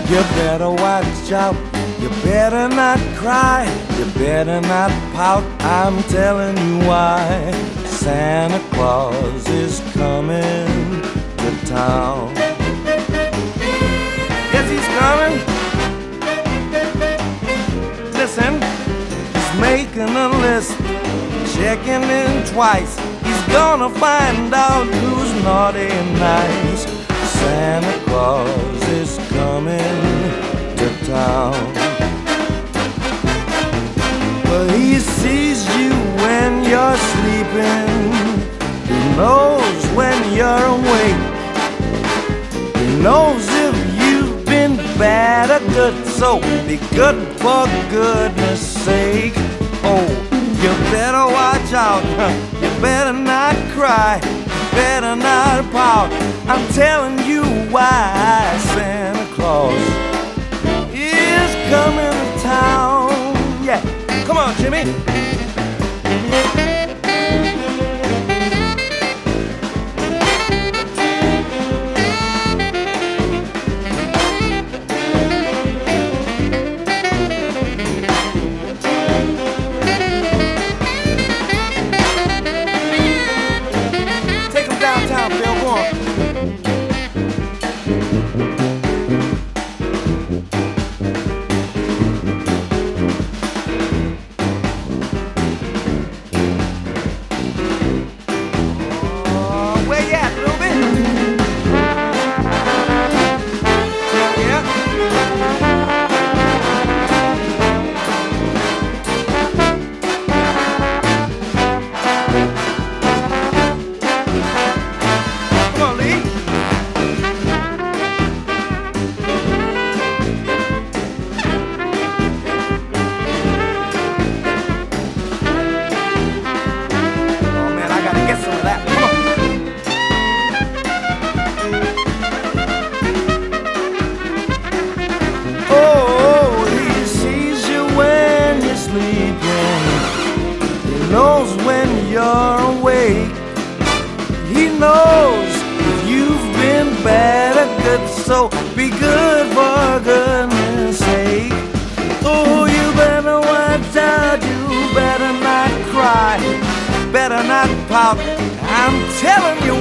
You better watch out, you better not cry, you better not pout, I'm telling you why. Santa Claus is coming to town. Yes, he's coming. Listen, he's making a list, checking in twice. He's gonna find out who's naughty and nice. Santa Claus is coming to town. Well, he sees you when you're sleeping. He knows when you're awake. He knows if you've been bad or good, so be good for goodness sake. Oh, you better watch out, you better not cry, you better not pout, I'm telling you why. Santa Claus is coming to town. Yeah, come on, Jimmy. So be good for goodness sake. Oh, you better watch out, you better not cry, better not pout, I'm telling you